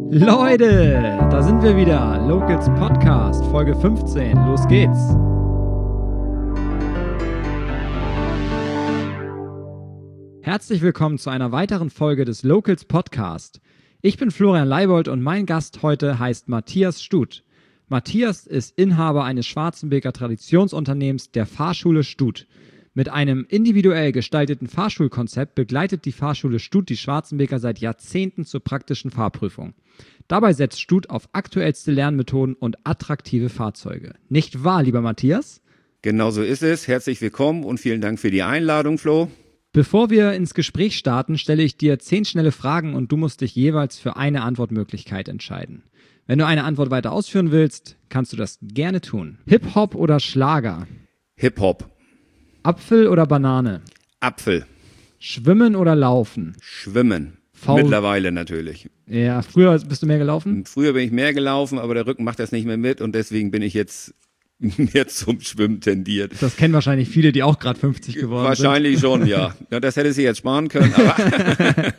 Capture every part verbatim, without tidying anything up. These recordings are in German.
Leute, da sind wir wieder. Locals Podcast, Folge fünfzehn. Los geht's. Herzlich willkommen zu einer weiteren Folge des Locals Podcast. Ich bin Florian Leibold und mein Gast heute heißt Matthias Stut. Matthias ist Inhaber eines Schwarzenbeker Traditionsunternehmens der Fahrschule Stut. Mit einem individuell gestalteten Fahrschulkonzept begleitet die Fahrschule Stut die Schwarzenbeker seit Jahrzehnten zur praktischen Fahrprüfung. Dabei setzt Stut auf aktuellste Lernmethoden und attraktive Fahrzeuge. Nicht wahr, lieber Matthias? Genau so ist es. Herzlich willkommen und vielen Dank für die Einladung, Flo. Bevor wir ins Gespräch starten, stelle ich dir zehn schnelle Fragen und du musst dich jeweils für eine Antwortmöglichkeit entscheiden. Wenn du eine Antwort weiter ausführen willst, kannst du das gerne tun. Hip-Hop oder Schlager? Hip-Hop. Apfel oder Banane? Apfel. Schwimmen oder Laufen? Schwimmen. V- Mittlerweile natürlich. Ja, früher bist du mehr gelaufen? Früher bin ich mehr gelaufen, aber der Rücken macht das nicht mehr mit und deswegen bin ich jetzt mehr zum Schwimmen tendiert. Das kennen wahrscheinlich viele, die auch gerade fünfzig geworden Wahrscheinlich sind. schon, ja. Ja, das hätte sie jetzt sparen können, aber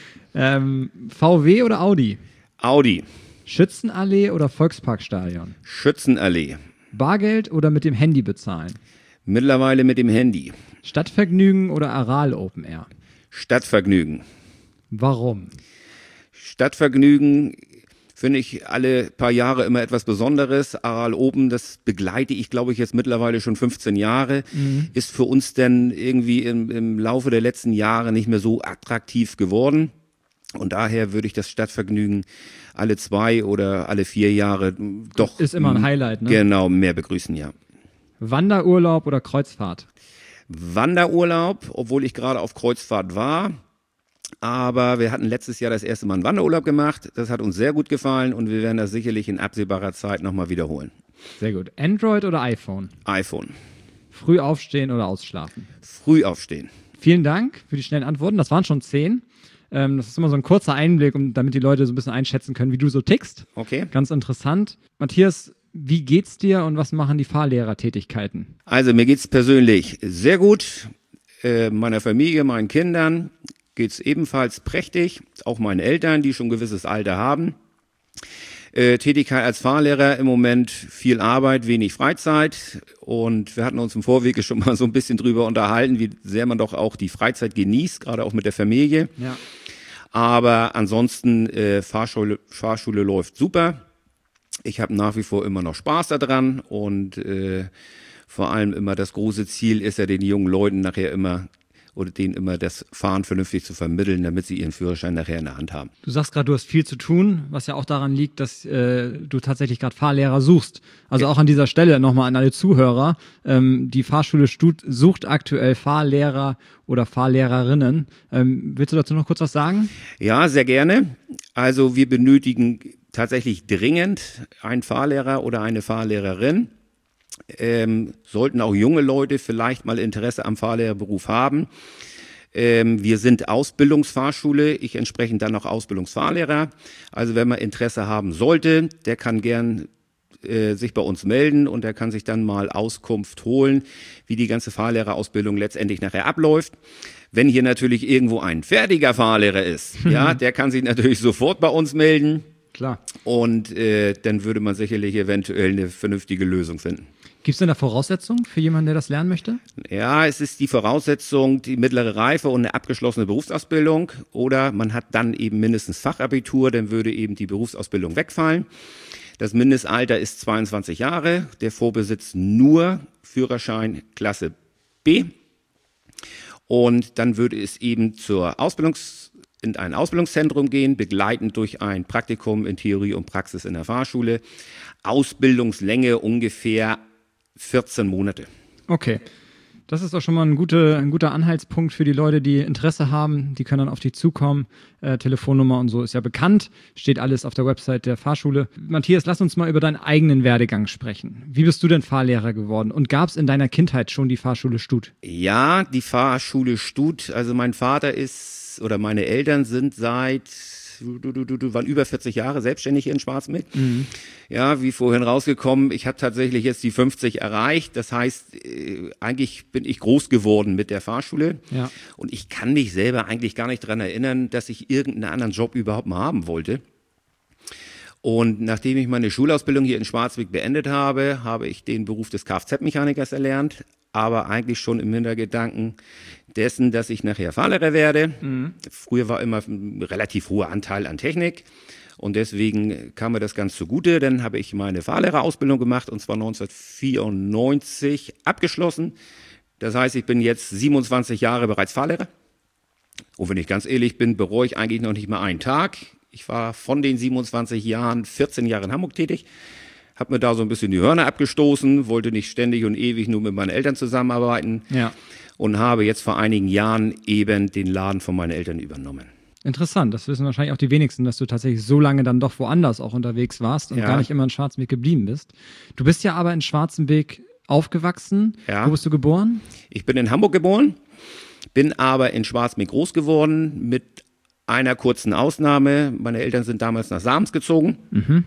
ähm, V W oder Audi? Audi. Schützenallee oder Volksparkstadion? Schützenallee. Bargeld oder mit dem Handy bezahlen? Mittlerweile mit dem Handy. Stadtvergnügen oder Aral Open Air? Stadtvergnügen. Warum? Stadtvergnügen finde ich alle paar Jahre immer etwas Besonderes. Aral Open, das begleite ich, glaube ich, jetzt mittlerweile schon fünfzehn Jahre. Mhm. Ist für uns denn irgendwie im, im Laufe der letzten Jahre nicht mehr so attraktiv geworden. Und daher würde ich das Stadtvergnügen alle zwei oder alle vier Jahre doch... Ist immer ein Highlight, ne? Genau, mehr begrüßen, ja. Wanderurlaub oder Kreuzfahrt? Wanderurlaub, obwohl ich gerade auf Kreuzfahrt war. Aber wir hatten letztes Jahr das erste Mal einen Wanderurlaub gemacht. Das hat uns sehr gut gefallen und wir werden das sicherlich in absehbarer Zeit nochmal wiederholen. Sehr gut. Android oder iPhone? iPhone. Früh aufstehen oder ausschlafen? Früh aufstehen. Vielen Dank für die schnellen Antworten. Das waren schon zehn. Ähm, das ist immer so ein kurzer Einblick, um, damit die Leute so ein bisschen einschätzen können, wie du so tickst. Okay. Ganz interessant. Matthias, wie geht's dir und was machen die Fahrlehrertätigkeiten? Also mir geht's persönlich sehr gut. Äh, meiner Familie, meinen Kindern geht's ebenfalls prächtig. Auch meinen Eltern, die schon ein gewisses Alter haben. Äh, Tätigkeit als Fahrlehrer im Moment viel Arbeit, wenig Freizeit. Und wir hatten uns im Vorwege schon mal so ein bisschen drüber unterhalten, wie sehr man doch auch die Freizeit genießt, gerade auch mit der Familie. Ja. Aber ansonsten, äh, Fahrschule, Fahrschule läuft super. Ich habe nach wie vor immer noch Spaß daran und äh, vor allem immer das große Ziel ist ja, den jungen Leuten nachher immer oder denen immer das Fahren vernünftig zu vermitteln, damit sie ihren Führerschein nachher in der Hand haben. Du sagst gerade, du hast viel zu tun, was ja auch daran liegt, dass äh, du tatsächlich gerade Fahrlehrer suchst. Also Ja. auch an dieser Stelle nochmal an alle Zuhörer. Ähm, die Fahrschule Stut sucht aktuell Fahrlehrer oder Fahrlehrerinnen. Ähm, willst du dazu noch kurz was sagen? Ja, sehr gerne. Also wir benötigen tatsächlich dringend einen Fahrlehrer oder eine Fahrlehrerin. Ähm, sollten auch junge Leute vielleicht mal Interesse am Fahrlehrerberuf haben. Ähm, wir sind Ausbildungsfahrschule, ich entsprechend dann noch Ausbildungsfahrlehrer. Also wenn man Interesse haben sollte, der kann gern äh, sich bei uns melden und der kann sich dann mal Auskunft holen, wie die ganze Fahrlehrerausbildung letztendlich nachher abläuft. Wenn hier natürlich irgendwo ein fertiger Fahrlehrer ist, ja, der kann sich natürlich sofort bei uns melden. Klar. Und äh, dann würde man sicherlich eventuell eine vernünftige Lösung finden. Gibt es denn da Voraussetzungen für jemanden, der das lernen möchte? Ja, es ist die Voraussetzung, die mittlere Reife und eine abgeschlossene Berufsausbildung. Oder man hat dann eben mindestens Fachabitur, dann würde eben die Berufsausbildung wegfallen. Das Mindestalter ist zweiundzwanzig Jahre, der Vorbesitz nur Führerschein Klasse B. Und dann würde es eben zur Ausbildungs in ein Ausbildungszentrum gehen, begleitend durch ein Praktikum in Theorie und Praxis in der Fahrschule. Ausbildungslänge ungefähr vierzehn Monate. Okay. Das ist doch schon mal ein, gute, ein guter Anhaltspunkt für die Leute, die Interesse haben. Die können dann auf dich zukommen. Äh, Telefonnummer und so ist ja bekannt. Steht alles auf der Website der Fahrschule. Matthias, lass uns mal über deinen eigenen Werdegang sprechen. Wie bist du denn Fahrlehrer geworden? Und gab es in deiner Kindheit schon die Fahrschule Stut? Ja, die Fahrschule Stut. Also mein Vater ist, oder meine Eltern sind seit du, du, du, du, waren über vierzig Jahre selbstständig hier in Schwarzmeck. Mhm. Ja, wie vorhin rausgekommen, ich habe tatsächlich jetzt die fünfzig erreicht. Das heißt, äh, eigentlich bin ich groß geworden mit der Fahrschule. Ja. Und ich kann mich selber eigentlich gar nicht daran erinnern, dass ich irgendeinen anderen Job überhaupt mal haben wollte. Und nachdem ich meine Schulausbildung hier in Schwarzweg beendet habe, habe ich den Beruf des Kfz-Mechanikers erlernt, aber eigentlich schon im Hintergedanken dessen, dass ich nachher Fahrlehrer werde. Mhm. Früher war immer ein relativ hoher Anteil an Technik und deswegen kam mir das ganz zugute. Dann habe ich meine Fahrlehrerausbildung gemacht und zwar neunzehnhundertvierundneunzig abgeschlossen. Das heißt, ich bin jetzt siebenundzwanzig Jahre bereits Fahrlehrer. Und wenn ich ganz ehrlich bin, bereue ich eigentlich noch nicht mal einen Tag. Ich war von den siebenundzwanzig Jahren vierzehn Jahre in Hamburg tätig, habe mir da so ein bisschen die Hörner abgestoßen, wollte nicht ständig und ewig nur mit meinen Eltern zusammenarbeiten ja. und habe jetzt vor einigen Jahren eben den Laden von meinen Eltern übernommen. Interessant, das wissen wahrscheinlich auch die wenigsten, dass du tatsächlich so lange dann doch woanders auch unterwegs warst und ja. gar nicht immer in Schwarzenbeck geblieben bist. Du bist ja aber in Schwarzenbeck aufgewachsen. Ja. Wo bist du geboren? Ich bin in Hamburg geboren, bin aber in Schwarzenbeck groß geworden mit einer kurzen Ausnahme. Meine Eltern sind damals nach Sams gezogen. Mhm.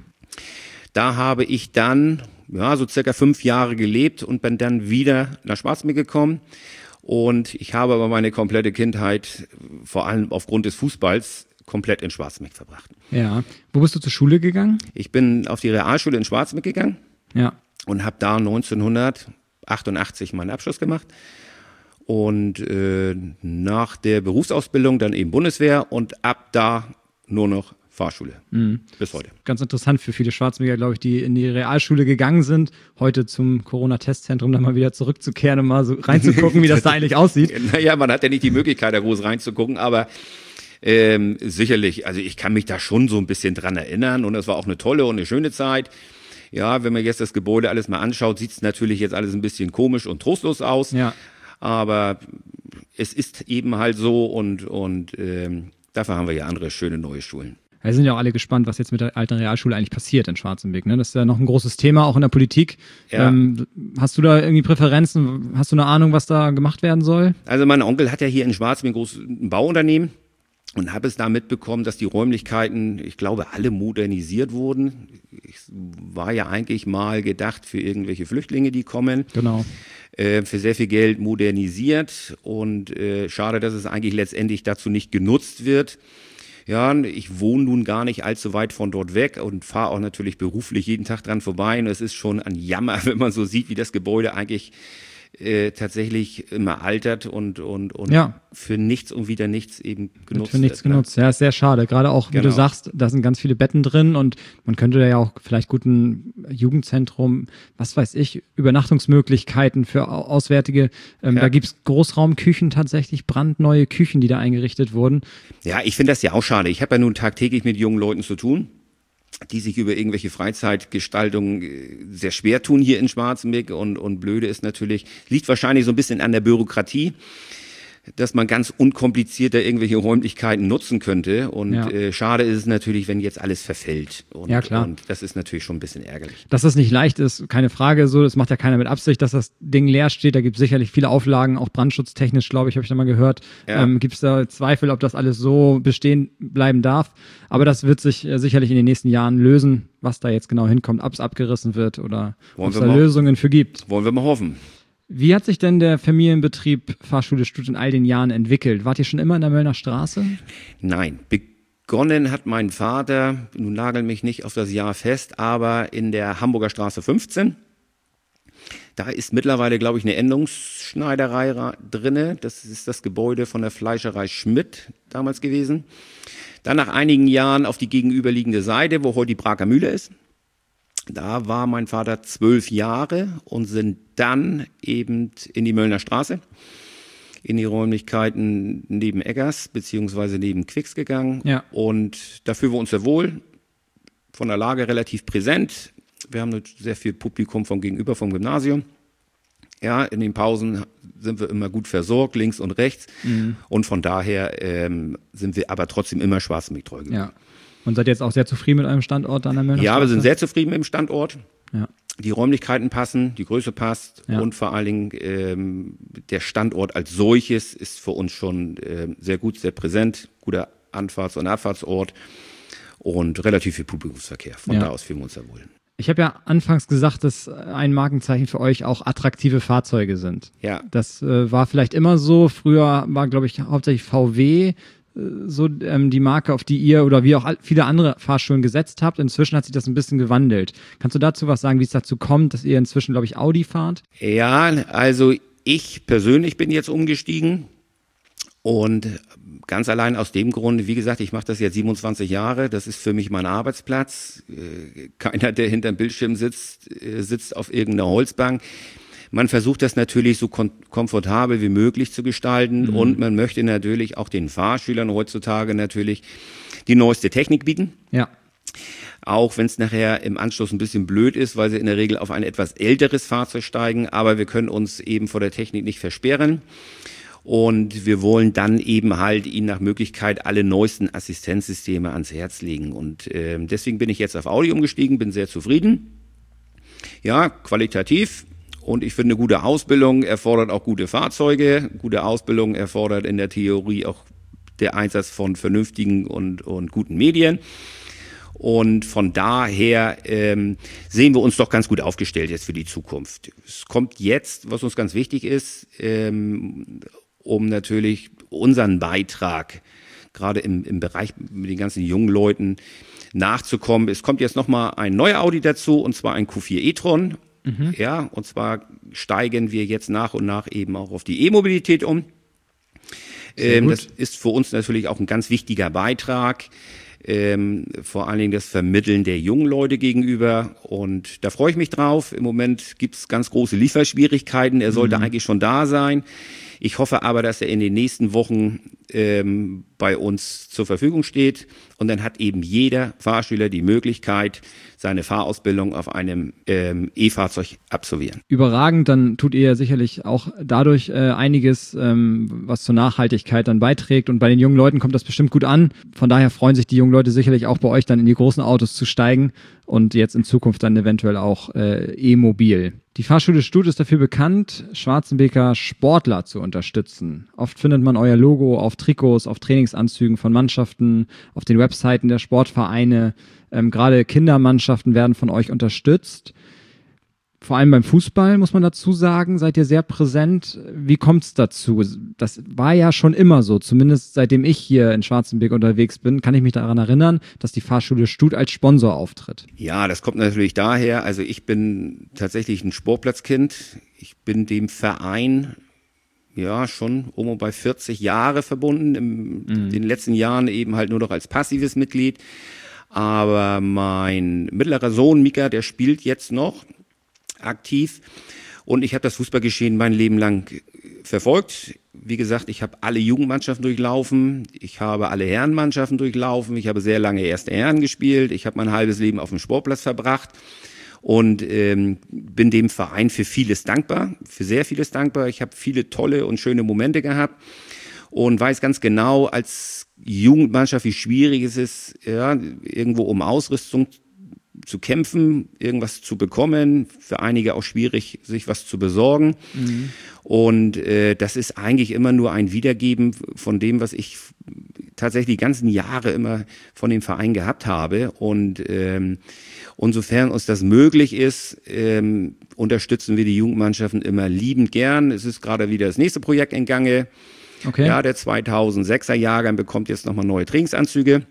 Da habe ich dann ja, so circa fünf Jahre gelebt und bin dann wieder nach Schwarzenbeck gekommen. Und ich habe aber meine komplette Kindheit, vor allem aufgrund des Fußballs, komplett in Schwarzenbeck verbracht. Ja. Wo bist du zur Schule gegangen? Ich bin auf die Realschule in Schwarzenbeck gegangen. Ja. Und habe da neunzehnhundertachtundachtzig meinen Abschluss gemacht. Und äh, nach der Berufsausbildung dann eben Bundeswehr und ab da nur noch Fahrschule. Mhm. Bis heute. Ganz interessant für viele Schwarzenbeker, glaube ich, die in die Realschule gegangen sind, heute zum Corona-Testzentrum dann mal wieder zurückzukehren und mal so reinzugucken, wie das da eigentlich aussieht. Naja, man hat ja nicht die Möglichkeit, da groß reinzugucken, aber ähm, sicherlich, also ich kann mich da schon so ein bisschen dran erinnern und es war auch eine tolle und eine schöne Zeit. Ja, wenn man jetzt das Gebäude alles mal anschaut, sieht es natürlich jetzt alles ein bisschen komisch und trostlos aus. Ja. Aber es ist eben halt so und, und ähm, dafür haben wir ja andere schöne neue Schulen. Wir sind ja auch alle gespannt, was jetzt mit der alten Realschule eigentlich passiert in Schwarzenbeck. Ne? Das ist ja noch ein großes Thema, auch in der Politik. Ja. Ähm, hast du da irgendwie Präferenzen? Hast du eine Ahnung, was da gemacht werden soll? Also mein Onkel hat ja hier in Schwarzenbeck ein großes Bauunternehmen und habe es da mitbekommen, dass die Räumlichkeiten, ich glaube, alle modernisiert wurden. Es war ja eigentlich mal gedacht für irgendwelche Flüchtlinge, die kommen. Genau. Äh, für sehr viel Geld modernisiert und äh, schade, dass es eigentlich letztendlich dazu nicht genutzt wird. Ja, ich wohne nun gar nicht allzu weit von dort weg und fahre auch natürlich beruflich jeden Tag dran vorbei. Und es ist schon ein Jammer, wenn man so sieht, wie das Gebäude eigentlich äh, tatsächlich immer altert und, und, und ja. für nichts und wieder nichts eben genutzt wird. Für nichts wird, genutzt, ne? Ja, ist sehr schade. Gerade auch, genau. Wie du sagst, da sind ganz viele Betten drin und man könnte da ja auch vielleicht gut ein Jugendzentrum, was weiß ich, Übernachtungsmöglichkeiten für Auswärtige. Ähm, ja. Da gibt's Großraumküchen tatsächlich, brandneue Küchen, die da eingerichtet wurden. Ja, ich finde das ja auch schade. Ich habe ja nun tagtäglich mit jungen Leuten zu tun, die sich über irgendwelche Freizeitgestaltungen sehr schwer tun hier in Schwarzenbeck und, und blöde ist natürlich, liegt wahrscheinlich so ein bisschen an der Bürokratie, dass man ganz unkompliziert da irgendwelche Räumlichkeiten nutzen könnte und ja. äh, schade ist es natürlich, wenn jetzt alles verfällt und, ja, klar. und das ist natürlich schon ein bisschen ärgerlich. Dass das nicht leicht ist, keine Frage, so, das macht ja keiner mit Absicht, dass das Ding leer steht, da gibt es sicherlich viele Auflagen, auch brandschutztechnisch, glaube ich, habe ich da mal gehört, ja. ähm, gibt es da Zweifel, ob das alles so bestehen bleiben darf, aber das wird sich äh, sicherlich in den nächsten Jahren lösen, was da jetzt genau hinkommt, ob es abgerissen wird oder ob es da mal, Lösungen für gibt. Wollen wir mal hoffen. Wie hat sich denn der Familienbetrieb Fahrschule Stut in all den Jahren entwickelt? Wart ihr schon immer in der Möllner Straße? Nein, begonnen hat mein Vater, nun nagel mich nicht auf das Jahr fest, aber in der Hamburger Straße fünfzehn. Da ist mittlerweile, glaube ich, eine Endungsschneiderei drinne. Das ist das Gebäude von der Fleischerei Schmidt damals gewesen. Dann nach einigen Jahren auf die gegenüberliegende Seite, wo heute die Braker Mühle ist. Da war mein Vater zwölf Jahre und sind dann eben in die Möllner Straße, in die Räumlichkeiten neben Eggers beziehungsweise neben Quicks gegangen. Ja. Und da fühlen wir uns sehr wohl, von der Lage relativ präsent. Wir haben sehr viel Publikum von gegenüber vom Gymnasium. Ja, in den Pausen sind wir immer gut versorgt, links und rechts. Mhm. Und von daher ähm, sind wir aber trotzdem immer Schwarzenbeck treu geblieben. Ja. Und seid jetzt auch sehr zufrieden mit eurem Standort an der Möllner Ja, Straße? wir sind sehr zufrieden mit dem Standort. Ja. Die Räumlichkeiten passen, die Größe passt ja. und vor allen Dingen ähm, der Standort als solches ist für uns schon äh, sehr gut, sehr präsent, guter Anfahrts- und Abfahrtsort und relativ viel Publikumsverkehr. Von ja. da aus fühlen wir uns sehr wohl. Ich habe ja anfangs gesagt, dass ein Markenzeichen für euch auch attraktive Fahrzeuge sind. Ja. Das äh, war vielleicht immer so. Früher war, glaube ich, hauptsächlich V W so ähm, die Marke, auf die ihr oder wie auch viele andere Fahrschulen gesetzt habt. Inzwischen hat sich das ein bisschen gewandelt. Kannst du dazu was sagen, wie es dazu kommt, dass ihr inzwischen, glaube ich, Audi fahrt? Ja, also ich persönlich bin jetzt umgestiegen und ganz allein aus dem Grund, wie gesagt, ich mache das jetzt siebenundzwanzig Jahre, das ist für mich mein Arbeitsplatz. Keiner, der hinterm Bildschirm sitzt, sitzt auf irgendeiner Holzbank. Man versucht das natürlich so kom- komfortabel wie möglich zu gestalten mhm. und man möchte natürlich auch den Fahrschülern heutzutage natürlich die neueste Technik bieten. Ja. Auch wenn es nachher im Anschluss ein bisschen blöd ist, weil sie in der Regel auf ein etwas älteres Fahrzeug steigen, aber wir können uns eben vor der Technik nicht versperren. Und wir wollen dann eben halt ihnen nach Möglichkeit alle neuesten Assistenzsysteme ans Herz legen. Und äh, deswegen bin ich jetzt auf Audi umgestiegen, bin sehr zufrieden. Ja, qualitativ. Und ich finde, gute Ausbildung erfordert auch gute Fahrzeuge. Gute Ausbildung erfordert in der Theorie auch der Einsatz von vernünftigen und, und guten Medien. Und von daher ähm, sehen wir uns doch ganz gut aufgestellt jetzt für die Zukunft. Es kommt jetzt, was uns ganz wichtig ist, ähm, um natürlich unseren Beitrag, gerade im, im Bereich mit den ganzen jungen Leuten, nachzukommen. Es kommt jetzt nochmal ein neuer Audi dazu, und zwar ein Q vier e-tron. Mhm. Ja, und zwar steigen wir jetzt nach und nach eben auch auf die E-Mobilität um. Ähm, das ist für uns natürlich auch ein ganz wichtiger Beitrag. Ähm, vor allen Dingen das Vermitteln der jungen Leute gegenüber, und da freue ich mich drauf. Im Moment gibt es ganz große Lieferschwierigkeiten, er sollte mhm. eigentlich schon da sein. Ich hoffe aber, dass er in den nächsten Wochen ähm, bei uns zur Verfügung steht, und dann hat eben jeder Fahrschüler die Möglichkeit, seine Fahrausbildung auf einem ähm, E-Fahrzeug absolvieren. Überragend, dann tut ihr ja sicherlich auch dadurch äh, einiges, ähm, was zur Nachhaltigkeit dann beiträgt, und bei den jungen Leuten kommt das bestimmt gut an. Von daher freuen sich die jungen Leute sicherlich auch bei euch dann in die großen Autos zu steigen und jetzt in Zukunft dann eventuell auch äh, E-mobil. Die Fahrschule Stut ist dafür bekannt, Schwarzenbeker Sportler zu unterstützen. Oft findet man euer Logo auf Trikots, auf Trainingsanzügen von Mannschaften, auf den Webseiten der Sportvereine. Ähm, gerade Kindermannschaften werden von euch unterstützt. Vor allem beim Fußball, muss man dazu sagen, seid ihr sehr präsent. Wie kommt es dazu? Das war ja schon immer so, zumindest seitdem ich hier in Schwarzenberg unterwegs bin, kann ich mich daran erinnern, dass die Fahrschule Stut als Sponsor auftritt. Ja, das kommt natürlich daher, also ich bin tatsächlich ein Sportplatzkind. Ich bin dem Verein ja schon um und bei vierzig Jahre verbunden, in mhm. den letzten Jahren eben halt nur noch als passives Mitglied. Aber mein mittlerer Sohn Mika, der spielt jetzt noch aktiv, und ich habe das Fußballgeschehen mein Leben lang verfolgt. Wie gesagt, ich habe alle Jugendmannschaften durchlaufen, ich habe alle Herrenmannschaften durchlaufen, ich habe sehr lange erste Herren gespielt, ich habe mein halbes Leben auf dem Sportplatz verbracht und ähm, bin dem Verein für vieles dankbar, für sehr vieles dankbar. Ich habe viele tolle und schöne Momente gehabt und weiß ganz genau als Jugendmannschaft, wie schwierig es ist, ja, irgendwo um Ausrüstung zu kämpfen, irgendwas zu bekommen, für einige auch schwierig, sich was zu besorgen. Mhm. Und äh, das ist eigentlich immer nur ein Wiedergeben von dem, was ich tatsächlich die ganzen Jahre immer von dem Verein gehabt habe. Und ähm, insofern uns das möglich ist, ähm, unterstützen wir die Jugendmannschaften immer liebend gern. Es ist gerade wieder das nächste Projekt in Gange. Okay. Ja, der zweitausendsechser Jahrgang bekommt jetzt nochmal neue Trainingsanzüge.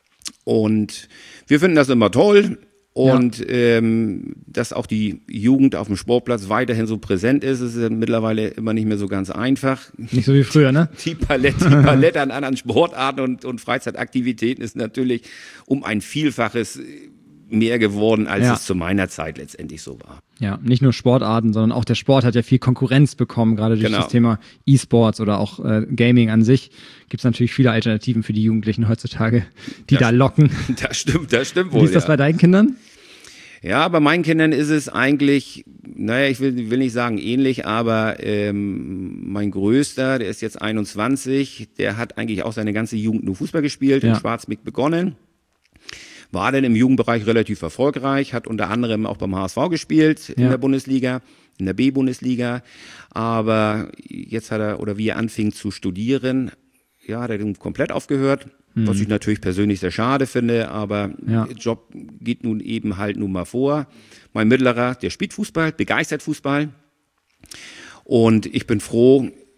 Und wir finden das immer toll. Und ja. ähm, dass auch die Jugend auf dem Sportplatz weiterhin so präsent ist, ist ja mittlerweile immer nicht mehr so ganz einfach. Nicht so wie früher, ne? Die Palette, die Palette an anderen Sportarten und, und Freizeitaktivitäten ist natürlich um ein Vielfaches mehr geworden, als ja. es zu meiner Zeit letztendlich so war. Ja, nicht nur Sportarten, sondern auch der Sport hat ja viel Konkurrenz bekommen, gerade durch genau. das Thema E-Sports oder auch äh, Gaming an sich. Gibt es natürlich viele Alternativen für die Jugendlichen heutzutage, die das, da locken. Das stimmt, das stimmt wohl. Wie ist das ja. bei deinen Kindern? Ja, bei meinen Kindern ist es eigentlich, naja, ich will, will nicht sagen ähnlich, aber ähm, mein Größter, der ist jetzt einundzwanzig, der hat eigentlich auch seine ganze Jugend nur Fußball gespielt, ja. in Schwarzbeck begonnen. War dann im Jugendbereich relativ erfolgreich, hat unter anderem auch beim H S V gespielt in ja. der Bundesliga, in der B-Bundesliga. Aber jetzt hat er, oder wie er anfing zu studieren, ja, hat er dann komplett aufgehört, mhm. was ich natürlich persönlich sehr schade finde, aber ja. der Job geht nun eben halt nun mal vor. Mein Mittlerer, der spielt Fußball, begeistert Fußball. Und ich bin froh,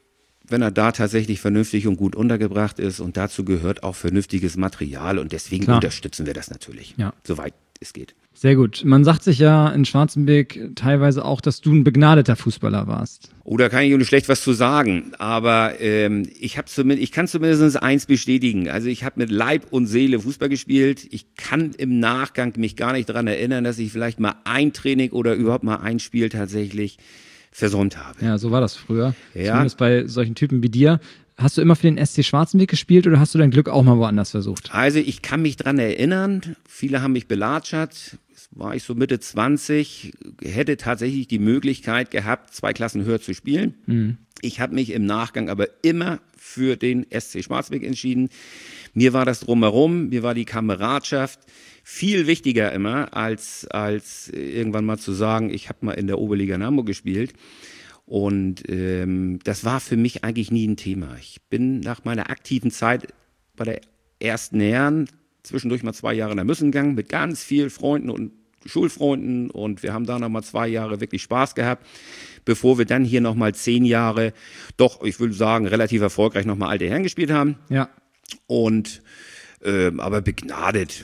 wenn er da tatsächlich vernünftig und gut untergebracht ist. Und dazu gehört auch vernünftiges Material. Und deswegen Klar. unterstützen wir das natürlich, ja. soweit es geht. Sehr gut. Man sagt sich ja in Schwarzenberg teilweise auch, dass du ein begnadeter Fußballer warst. Oh, da kann ich nicht schlecht was zu sagen. Aber ähm, ich, hab zumindest, ich kann zumindest eins bestätigen. Also ich habe mit Leib und Seele Fußball gespielt. Ich kann im Nachgang mich gar nicht daran erinnern, dass ich vielleicht mal ein Training oder überhaupt mal ein Spiel tatsächlich versäumt habe. Ja, so war das früher. Ja. Zumindest bei solchen Typen wie dir. Hast du immer für den S C Schwarzenberg gespielt oder hast du dein Glück auch mal woanders versucht? Also ich kann mich dran erinnern, viele haben mich belatschert, war ich so Mitte zwanzig, hätte tatsächlich die Möglichkeit gehabt, zwei Klassen höher zu spielen. Mhm. Ich habe mich im Nachgang aber immer für den S C Schwarzenberg entschieden. Mir war das drumherum, mir war die Kameradschaft viel wichtiger immer, als, als irgendwann mal zu sagen, ich habe mal in der Oberliga in Hamburg gespielt. Und ähm, das war für mich eigentlich nie ein Thema. Ich bin nach meiner aktiven Zeit bei der ersten Herren zwischendurch mal zwei Jahre nach Müssen gegangen mit ganz vielen Freunden und Schulfreunden. Und wir haben da noch mal zwei Jahre wirklich Spaß gehabt, bevor wir dann hier noch mal zehn Jahre, doch, ich würde sagen, relativ erfolgreich noch mal alte Herren gespielt haben. Ja. Und, ähm, aber begnadet.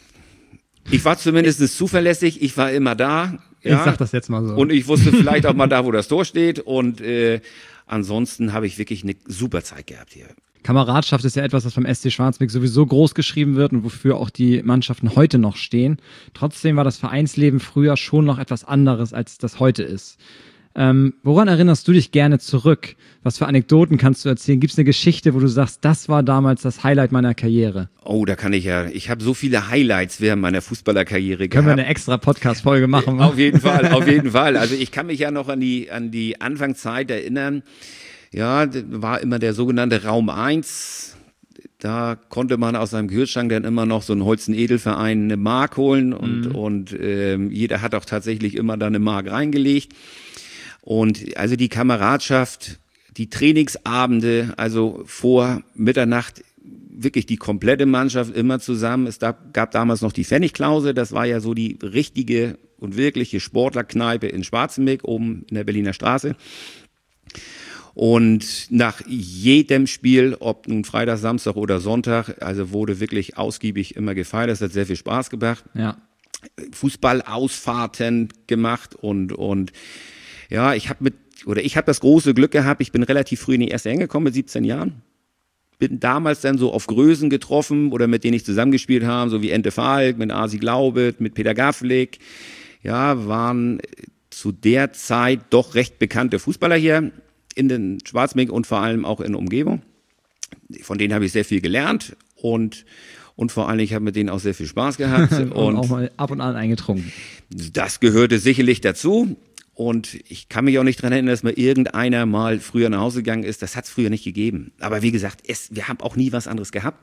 Ich war zumindest zuverlässig, ich war immer da. Ja, ich sag das jetzt mal so. Und ich wusste vielleicht auch mal da, wo das Tor steht. Und äh, ansonsten habe ich wirklich eine super Zeit gehabt hier. Kameradschaft ist ja etwas, was beim S C Schwarzenberg sowieso groß geschrieben wird und wofür auch die Mannschaften heute noch stehen. Trotzdem war das Vereinsleben früher schon noch etwas anderes, als das heute ist. Ähm, woran erinnerst du dich gerne zurück? Was für Anekdoten kannst du erzählen? Gibt es eine Geschichte, wo du sagst, das war damals das Highlight meiner Karriere? Oh, da kann ich ja, ich habe so viele Highlights während meiner Fußballerkarriere gehabt. Können wir eine extra Podcast-Folge machen? Auf jeden Fall, auf jeden Fall. Also ich kann mich ja noch an die, an die Anfangszeit erinnern. Ja, war immer der sogenannte Raum eins. Da konnte man aus seinem Kühlschrank dann immer noch so einen Holzen-Edelverein eine Mark holen und, mhm. und äh, jeder hat auch tatsächlich immer da eine Mark reingelegt. Und also die Kameradschaft, die Trainingsabende, also vor Mitternacht wirklich die komplette Mannschaft immer zusammen. Es gab damals noch die Pfennigklause, das war ja so die richtige und wirkliche Sportlerkneipe in Schwarzenberg, oben in der Berliner Straße. Und nach jedem Spiel, ob nun Freitag, Samstag oder Sonntag, also wurde wirklich ausgiebig immer gefeiert, das hat sehr viel Spaß gebracht. Ja. Fußballausfahrten gemacht und, und ja, ich habe mit, oder ich habe das große Glück gehabt, ich bin relativ früh in die erste Enge gekommen mit siebzehn Jahren. Bin damals dann so auf Größen getroffen oder mit denen ich zusammengespielt habe, so wie Ente Falk, mit Asi Glaubet, mit Peter Gaflik. Ja, waren zu der Zeit doch recht bekannte Fußballer hier in den Schwarzenberg und vor allem auch in der Umgebung. Von denen habe ich sehr viel gelernt und Und vor allem, ich habe mit denen auch sehr viel Spaß gehabt. und, und auch mal ab und an eingetrunken. Das gehörte sicherlich dazu. Und ich kann mich auch nicht daran erinnern, dass mal irgendeiner mal früher nach Hause gegangen ist. Das hat es früher nicht gegeben. Aber wie gesagt, es, wir haben auch nie was anderes gehabt.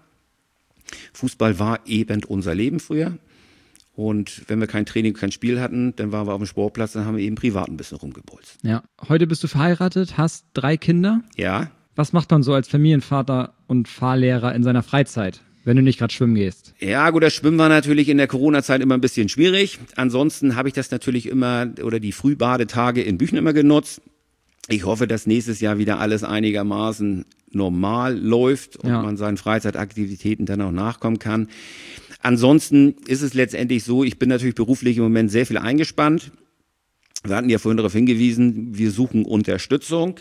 Fußball war eben unser Leben früher. Und wenn wir kein Training, kein Spiel hatten, dann waren wir auf dem Sportplatz, dann haben wir eben privat ein bisschen rumgebolzt. Ja. Heute bist du verheiratet, hast drei Kinder. Ja. Was macht man so als Familienvater und Fahrlehrer in seiner Freizeit, wenn du nicht gerade schwimmen gehst? Ja gut, das Schwimmen war natürlich in der Corona-Zeit immer ein bisschen schwierig. Ansonsten habe ich das natürlich immer, oder die Frühbadetage in Büchen immer genutzt. Ich hoffe, dass nächstes Jahr wieder alles einigermaßen normal läuft und ja. man seinen Freizeitaktivitäten dann auch nachkommen kann. Ansonsten ist es letztendlich so, ich bin natürlich beruflich im Moment sehr viel eingespannt. Wir hatten ja vorhin darauf hingewiesen, wir suchen Unterstützung.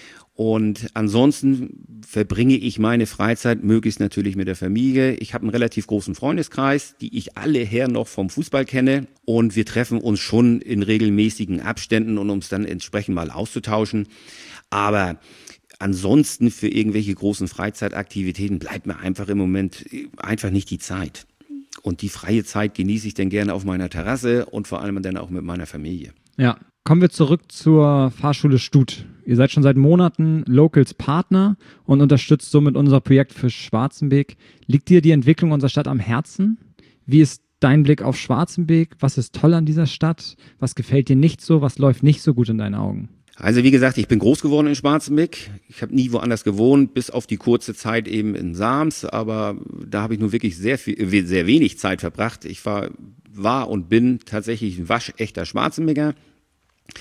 Und ansonsten verbringe ich meine Freizeit möglichst natürlich mit der Familie. Ich habe einen relativ großen Freundeskreis, die ich alle her noch vom Fußball kenne. Und wir treffen uns schon in regelmäßigen Abständen, um uns dann entsprechend mal auszutauschen. Aber ansonsten für irgendwelche großen Freizeitaktivitäten bleibt mir einfach im Moment einfach nicht die Zeit. Und die freie Zeit genieße ich dann gerne auf meiner Terrasse und vor allem dann auch mit meiner Familie. Ja. Kommen wir zurück zur Fahrschule Stut. Ihr seid schon seit Monaten Locals Partner und unterstützt somit unser Projekt für Schwarzenberg. Liegt dir die Entwicklung unserer Stadt am Herzen? Wie ist dein Blick auf Schwarzenberg? Was ist toll an dieser Stadt? Was gefällt dir nicht so? Was läuft nicht so gut in deinen Augen? Also wie gesagt, ich bin groß geworden in Schwarzenberg. Ich habe nie woanders gewohnt, bis auf die kurze Zeit eben in Sams. Aber da habe ich nur wirklich sehr viel, sehr wenig Zeit verbracht. Ich war, war und bin tatsächlich ein waschechter Schwarzenberger.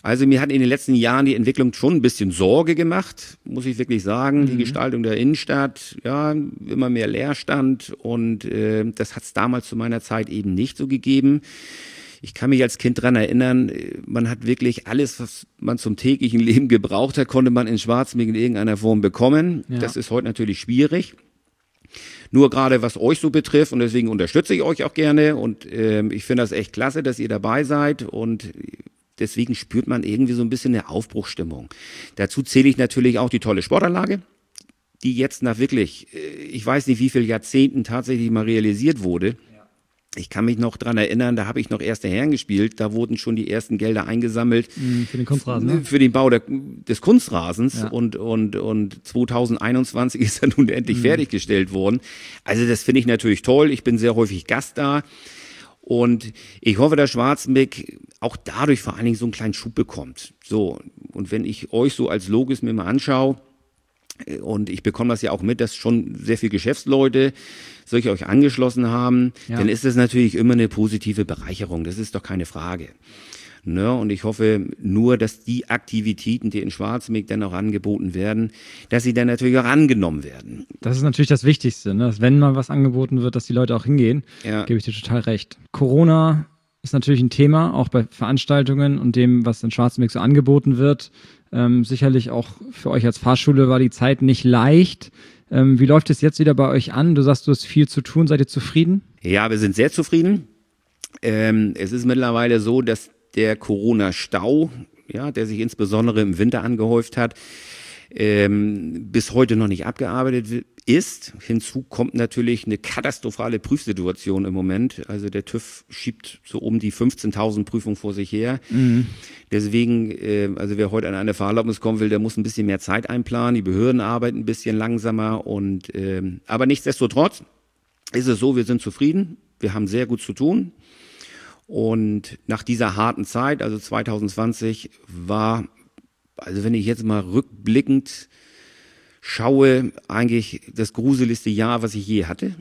Also mir hat in den letzten Jahren die Entwicklung schon ein bisschen Sorge gemacht, muss ich wirklich sagen. Mhm. Die Gestaltung der Innenstadt, ja, immer mehr Leerstand und äh, das hat es damals zu meiner Zeit eben nicht so gegeben. Ich kann mich als Kind dran erinnern, man hat wirklich alles, was man zum täglichen Leben gebraucht hat, konnte man in Schwarzenberg in irgendeiner Form bekommen. Ja. Das ist heute natürlich schwierig. Nur gerade was euch so betrifft und deswegen unterstütze ich euch auch gerne und äh, ich finde das echt klasse, dass ihr dabei seid und deswegen spürt man irgendwie so ein bisschen eine Aufbruchsstimmung. Dazu zähle ich natürlich auch die tolle Sportanlage, die jetzt nach wirklich, ich weiß nicht wie viele Jahrzehnten tatsächlich mal realisiert wurde. Ich kann mich noch dran erinnern, da habe ich noch erste Herren gespielt, da wurden schon die ersten Gelder eingesammelt. Für den Kunstrasen, ne? Für den Bau der, des Kunstrasens ja. und, und, und zwanzig einundzwanzig ist er nun endlich mhm. fertiggestellt worden. Also das finde ich natürlich toll, ich bin sehr häufig Gast da und ich hoffe, dass Schwarzenberg auch dadurch vor allen Dingen so einen kleinen Schub bekommt. So, und wenn ich euch so als Logis mir mal anschaue, und ich bekomme das ja auch mit, dass schon sehr viele Geschäftsleute sich euch angeschlossen haben, ja. dann ist das natürlich immer eine positive Bereicherung, das ist doch keine Frage. Ne? Und ich hoffe nur, dass die Aktivitäten, die in Schwarzenberg dann auch angeboten werden, dass sie dann natürlich auch angenommen werden. Das ist natürlich das Wichtigste, ne? Dass wenn mal was angeboten wird, dass die Leute auch hingehen, ja. gebe ich dir total recht. Corona ist natürlich ein Thema, auch bei Veranstaltungen und dem, was in Schwarzenberg so angeboten wird. Ähm, sicherlich auch für euch als Fahrschule war die Zeit nicht leicht. Ähm, wie läuft es jetzt wieder bei euch an? Du sagst, du hast viel zu tun. Seid ihr zufrieden? Ja, wir sind sehr zufrieden. Ähm, es ist mittlerweile so, dass der Corona-Stau, ja, der sich insbesondere im Winter angehäuft hat, ähm, bis heute noch nicht abgearbeitet ist. Hinzu kommt natürlich eine katastrophale Prüfsituation im Moment. Also der TÜV schiebt so um die fünfzehntausend Prüfungen vor sich her. Mhm. Deswegen, äh, also wer heute an eine Fahrerlaubnis kommen will, der muss ein bisschen mehr Zeit einplanen. Die Behörden arbeiten ein bisschen langsamer. Und ähm, aber nichtsdestotrotz ist es so, wir sind zufrieden. Wir haben sehr gut zu tun. Und nach dieser harten Zeit, also zwanzig zwanzig, war, also wenn ich jetzt mal rückblickend schaue, eigentlich das gruseligste Jahr, was ich je hatte.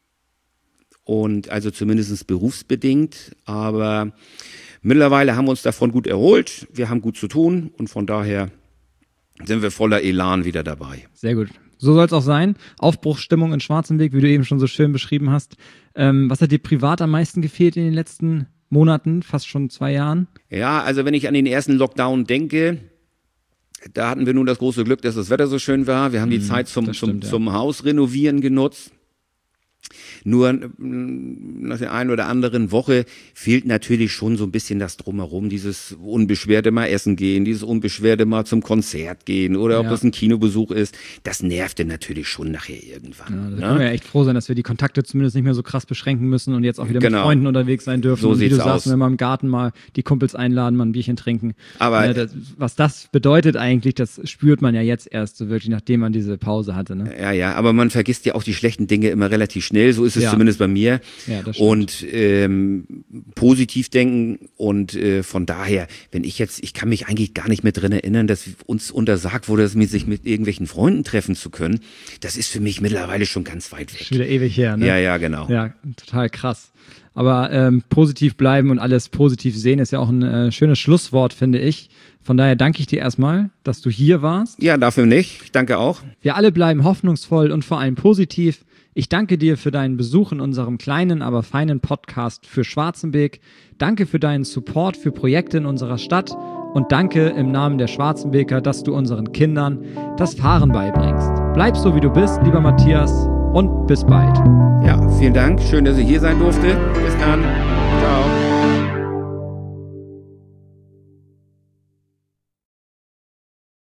Und also zumindest berufsbedingt. Aber mittlerweile haben wir uns davon gut erholt. Wir haben gut zu tun und von daher sind wir voller Elan wieder dabei. Sehr gut. So soll es auch sein. Aufbruchsstimmung in Schwarzenberg, wie du eben schon so schön beschrieben hast. Ähm, was hat dir privat am meisten gefehlt in den letzten Monaten, fast schon zwei Jahren? Ja, also wenn ich an den ersten Lockdown denke, da hatten wir nun das große Glück, dass das Wetter so schön war. Wir haben die mm, Zeit zum, stimmt, zum, ja. zum Hausrenovieren genutzt. Nur nach der einen oder anderen Woche fehlt natürlich schon so ein bisschen das Drumherum, dieses unbeschwerte mal essen gehen, dieses unbeschwerte mal zum Konzert gehen oder ob ja. das ein Kinobesuch ist. Das nervte natürlich schon nachher irgendwann. Ja, da ne? können wir ja echt froh sein, dass wir die Kontakte zumindest nicht mehr so krass beschränken müssen und jetzt auch wieder genau. mit Freunden unterwegs sein dürfen. So und wie sieht's du sagst, aus. wenn wir mal im Garten mal die Kumpels einladen, mal ein Bierchen trinken. Aber ja, das, was das bedeutet eigentlich, das spürt man ja jetzt erst so wirklich, nachdem man diese Pause hatte. Ne? Ja, ja, aber man vergisst ja auch die schlechten Dinge immer relativ schnell. So ist es ja. zumindest bei mir. Ja, das stimmt. Und ähm, positiv denken und äh, von daher, wenn ich jetzt, ich kann mich eigentlich gar nicht mehr drin erinnern, dass uns untersagt wurde, dass man sich mit irgendwelchen Freunden treffen zu können. Das ist für mich mittlerweile schon ganz weit weg. Schon wieder ewig her, ne? Ja, ja, genau. Ja, total krass. Aber ähm, positiv bleiben und alles positiv sehen ist ja auch ein äh, schönes Schlusswort, finde ich. Von daher danke ich dir erstmal, dass du hier warst. Ja, dafür nicht. Ich danke auch. Wir alle bleiben hoffnungsvoll und vor allem positiv. Ich danke dir für deinen Besuch in unserem kleinen, aber feinen Podcast für Schwarzenberg. Danke für deinen Support für Projekte in unserer Stadt und danke im Namen der Schwarzenberger, dass du unseren Kindern das Fahren beibringst. Bleib so, wie du bist, lieber Matthias, und bis bald. Ja, vielen Dank. Schön, dass ich hier sein durfte. Bis dann. Ciao.